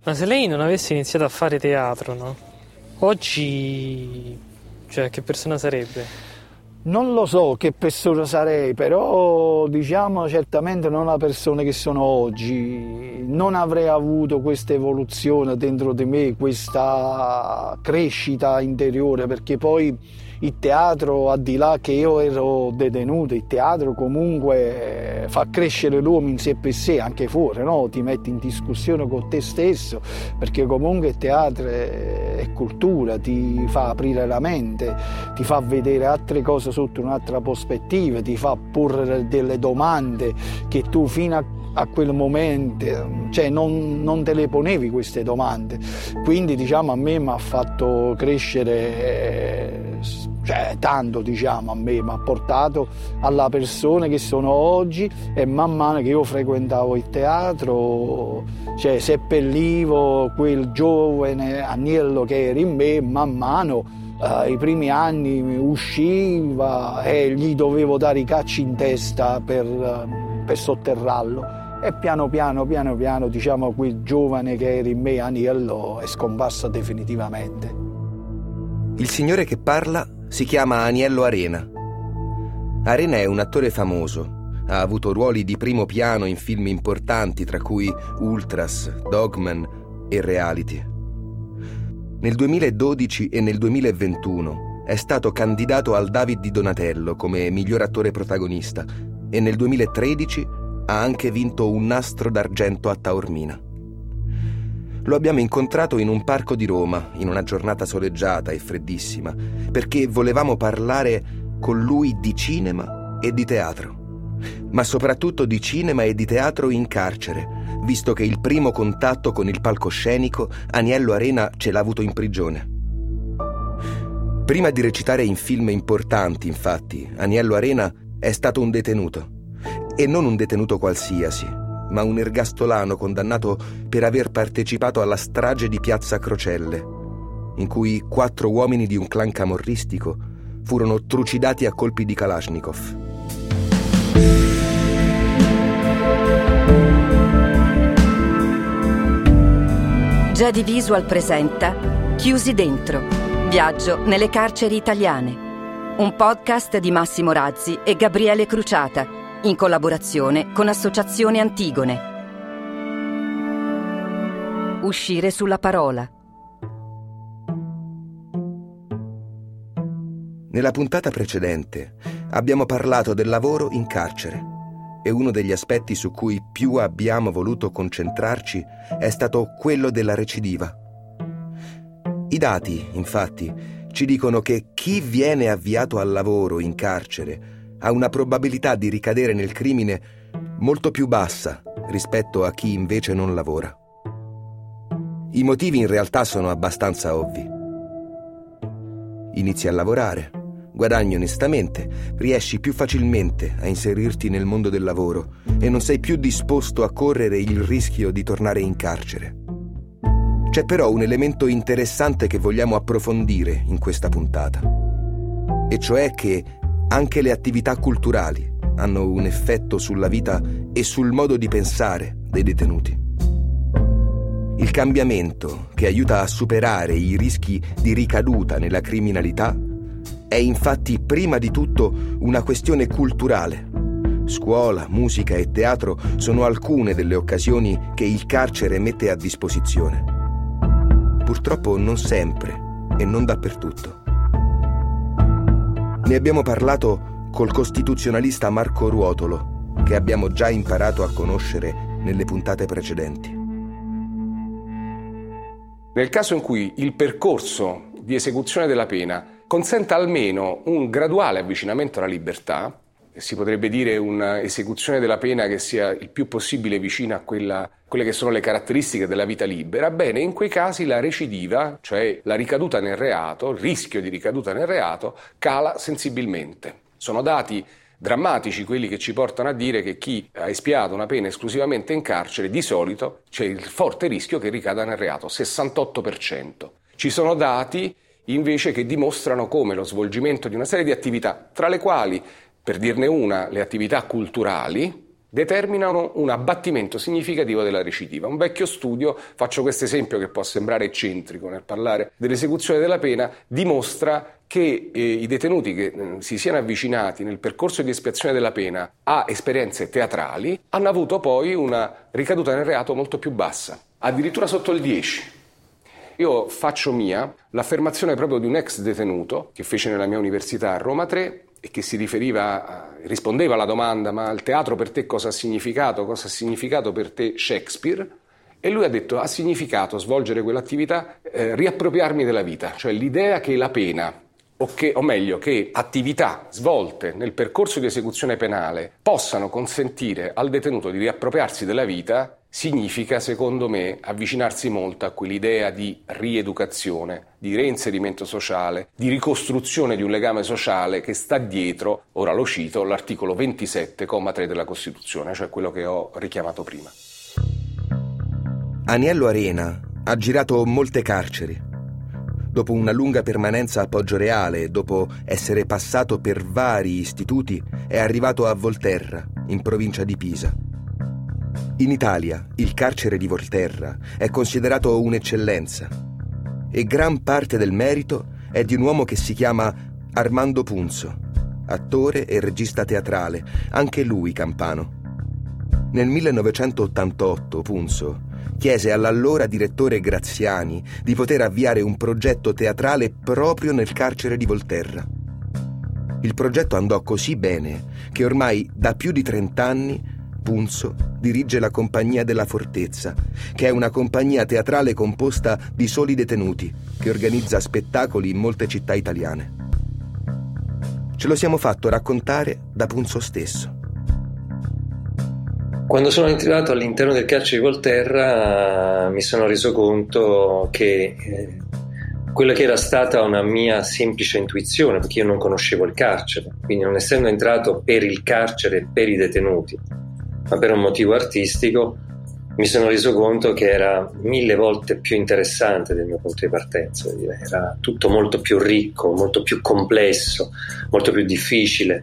Ma se lei non avesse iniziato a fare teatro, no? Oggi, cioè, che persona sarebbe? Non lo so che persona sarei, però diciamo certamente non la persona che sono oggi. Non avrei avuto questa evoluzione dentro di me, questa crescita interiore, perché poi il teatro, al di là che io ero detenuto, il teatro comunque fa crescere l'uomo in sé per sé, anche fuori, no? Ti metti in discussione con te stesso, perché comunque il teatro è cultura, ti fa aprire la mente, ti fa vedere altre cose sotto un'altra prospettiva, ti fa porre delle domande che tu fino a quel momento, cioè non te le ponevi queste domande. Quindi diciamo a me mi ha fatto crescere, cioè tanto, diciamo, a me mi ha portato alla persona che sono oggi, e man mano che io frequentavo il teatro, cioè seppellivo quel giovane agnello che era in me. Man mano i primi anni usciva e gli dovevo dare i calci in testa per sotterrarlo, e piano piano diciamo quel giovane che era in me, agnello, è scomparso definitivamente. Il signore che parla si chiama Aniello Arena. Arena è un attore famoso, ha avuto ruoli di primo piano in film importanti, tra cui Ultras, Dogman e Reality. Nel 2012 e nel 2021 è stato candidato al David di Donatello come miglior attore protagonista, e nel 2013 ha anche vinto un Nastro d'argento a Taormina. Lo abbiamo incontrato in un parco di Roma, in una giornata soleggiata e freddissima, perché volevamo parlare con lui di cinema e di teatro, ma soprattutto di cinema e di teatro in carcere, visto che il primo contatto con il palcoscenico Aniello Arena ce l'ha avuto in prigione. Prima di recitare in film importanti, infatti, Aniello Arena è stato un detenuto, e non un detenuto qualsiasi, ma un ergastolano condannato per aver partecipato alla strage di Piazza Crocelle, in cui 4 uomini di un clan camorristico furono trucidati a colpi di Kalashnikov. Jedi Visual presenta Chiusi dentro, viaggio nelle carceri italiane, un podcast di Massimo Razzi e Gabriele Cruciata, in collaborazione con Associazione Antigone. Uscire sulla parola. Nella puntata precedente abbiamo parlato del lavoro in carcere, e uno degli aspetti su cui più abbiamo voluto concentrarci è stato quello della recidiva. I dati, infatti, ci dicono che chi viene avviato al lavoro in carcere ha una probabilità di ricadere nel crimine molto più bassa rispetto a chi invece non lavora. I motivi in realtà sono abbastanza ovvi. Inizi a lavorare, guadagni onestamente, riesci più facilmente a inserirti nel mondo del lavoro e non sei più disposto a correre il rischio di tornare in carcere. C'è però un elemento interessante che vogliamo approfondire in questa puntata, e cioè che anche le attività culturali hanno un effetto sulla vita e sul modo di pensare dei detenuti. Il cambiamento che aiuta a superare i rischi di ricaduta nella criminalità è infatti prima di tutto una questione culturale. Scuola, musica e teatro sono alcune delle occasioni che il carcere mette a disposizione. Purtroppo non sempre e non dappertutto. Ne abbiamo parlato col costituzionalista Marco Ruotolo, che abbiamo già imparato a conoscere nelle puntate precedenti. Nel caso in cui il percorso di esecuzione della pena consenta almeno un graduale avvicinamento alla libertà, si potrebbe dire un'esecuzione della pena che sia il più possibile vicina a quelle che sono le caratteristiche della vita libera, bene, in quei casi la recidiva, cioè la ricaduta nel reato, il rischio di ricaduta nel reato, cala sensibilmente. Sono dati drammatici quelli che ci portano a dire che chi ha espiato una pena esclusivamente in carcere, di solito c'è il forte rischio che ricada nel reato, 68%. Ci sono dati invece che dimostrano come lo svolgimento di una serie di attività, tra le quali, per dirne una, le attività culturali, determinano un abbattimento significativo della recidiva. Un vecchio studio, faccio questo esempio che può sembrare eccentrico nel parlare dell'esecuzione della pena, dimostra che i detenuti che si siano avvicinati nel percorso di espiazione della pena a esperienze teatrali hanno avuto poi una ricaduta nel reato molto più bassa, addirittura sotto il 10. Io faccio mia l'affermazione proprio di un ex detenuto che fece nella mia università a Roma 3 e che rispondeva alla domanda: ma il teatro per te cosa ha significato? Cosa ha significato per te Shakespeare? E lui ha detto: ha significato svolgere quell'attività, riappropriarmi della vita, cioè l'idea che la pena, o meglio che attività svolte nel percorso di esecuzione penale possano consentire al detenuto di riappropriarsi della vita, significa, secondo me, avvicinarsi molto a quell'idea di rieducazione, di reinserimento sociale, di ricostruzione di un legame sociale che sta dietro, ora lo cito, l'articolo 27,3 della Costituzione, cioè quello che ho richiamato prima. Aniello Arena ha girato molte carceri. Dopo una lunga permanenza a Poggioreale e dopo essere passato per vari istituti, è arrivato a Volterra, in provincia di Pisa. In Italia, il carcere di Volterra è considerato un'eccellenza e gran parte del merito è di un uomo che si chiama Armando Punzo, attore e regista teatrale, anche lui campano. Nel 1988 Punzo chiese all'allora direttore Graziani di poter avviare un progetto teatrale proprio nel carcere di Volterra. Il progetto andò così bene che ormai da più di 30 anni Punzo dirige la Compagnia della Fortezza, che è una compagnia teatrale composta di soli detenuti che organizza spettacoli in molte città italiane. Ce lo siamo fatto raccontare da Punzo stesso. Quando sono entrato all'interno del carcere di Volterra mi sono reso conto che quella che era stata una mia semplice intuizione, perché io non conoscevo il carcere, quindi non essendo entrato per il carcere e per i detenuti, ma per un motivo artistico, mi sono reso conto che era 1000 volte più interessante del mio punto di partenza. Era tutto molto più ricco, molto più complesso, molto più difficile.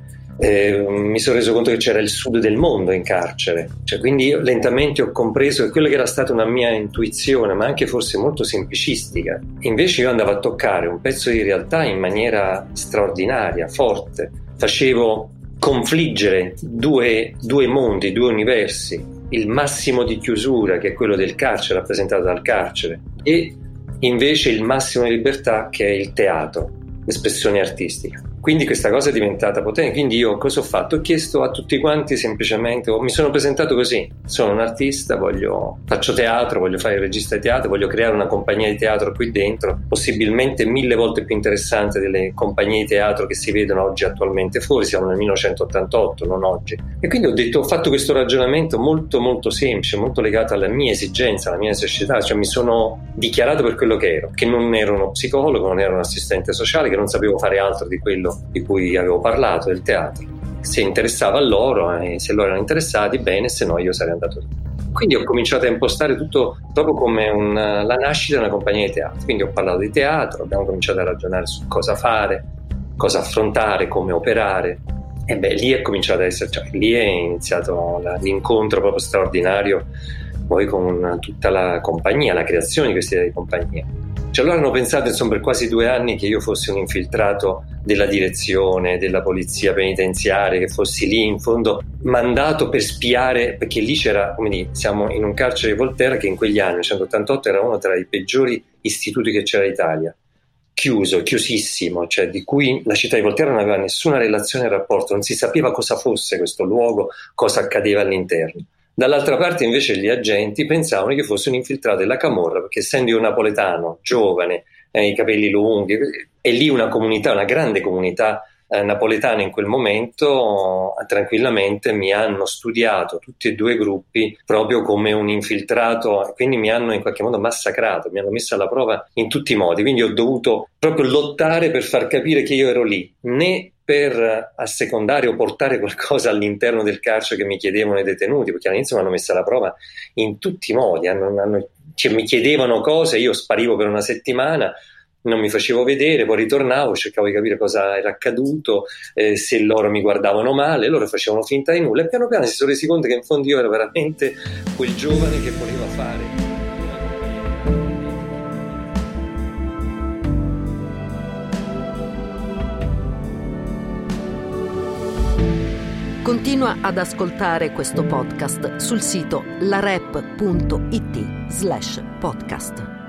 Mi sono reso conto che c'era il sud del mondo in carcere, quindi io lentamente ho compreso che quella che era stata una mia intuizione, ma anche forse molto semplicistica, invece io andavo a toccare un pezzo di realtà in maniera straordinaria, forte. Facevo confliggere due mondi, due universi, il massimo di chiusura che è quello del carcere, rappresentato dal carcere, e invece il massimo di libertà che è il teatro, l'espressione artistica. Quindi questa cosa è diventata potente. Quindi io cosa ho fatto? Ho chiesto a tutti quanti semplicemente, mi sono presentato così: sono un artista, faccio teatro, voglio fare il regista di teatro, voglio creare una compagnia di teatro qui dentro, possibilmente 1000 volte più interessante delle compagnie di teatro che si vedono oggi attualmente fuori. Siamo nel 1988, non oggi. E quindi ho fatto questo ragionamento molto molto semplice, molto legato alla mia esigenza, alla mia necessità, mi sono dichiarato per quello che ero, che non ero uno psicologo, non ero un assistente sociale, che non sapevo fare altro di quello di cui avevo parlato, del teatro. Se interessava a loro, e se loro erano interessati, bene, se no io sarei andato lì. Quindi ho cominciato a impostare tutto proprio come la nascita di una compagnia di teatro. Quindi ho parlato di teatro, abbiamo cominciato a ragionare su cosa fare, cosa affrontare, come operare, e lì è cominciato ad essere, lì è iniziato l'incontro proprio straordinario poi con tutta la compagnia, la creazione di questa idea di compagnia. Allora hanno pensato, per quasi 2 anni che io fossi un infiltrato della direzione, della polizia penitenziaria, che fossi lì in fondo mandato per spiare, perché lì c'era, siamo in un carcere di Volterra che in quegli anni, nel 1988, era uno tra i peggiori istituti che c'era in Italia. Chiusissimo, di cui la città di Volterra non aveva nessuna relazione e rapporto, non si sapeva cosa fosse questo luogo, cosa accadeva all'interno. Dall'altra parte invece gli agenti pensavano che fosse un infiltrato della camorra, perché essendo io napoletano, giovane, i capelli lunghi, e lì una comunità, una grande comunità napoletana in quel momento, tranquillamente mi hanno studiato tutti e 2 gruppi proprio come un infiltrato, quindi mi hanno in qualche modo massacrato, mi hanno messo alla prova in tutti i modi, quindi ho dovuto proprio lottare per far capire che io ero lì, né per assecondare o portare qualcosa all'interno del carcere che mi chiedevano i detenuti, perché all'inizio mi hanno messo alla prova in tutti i modi, mi chiedevano cose, io sparivo per una settimana, non mi facevo vedere, poi ritornavo, cercavo di capire cosa era accaduto, se loro mi guardavano male, loro facevano finta di nulla, e piano piano si sono resi conto che in fondo io ero veramente quel giovane che voleva fare. Continua ad ascoltare questo podcast sul sito larep.it/podcast.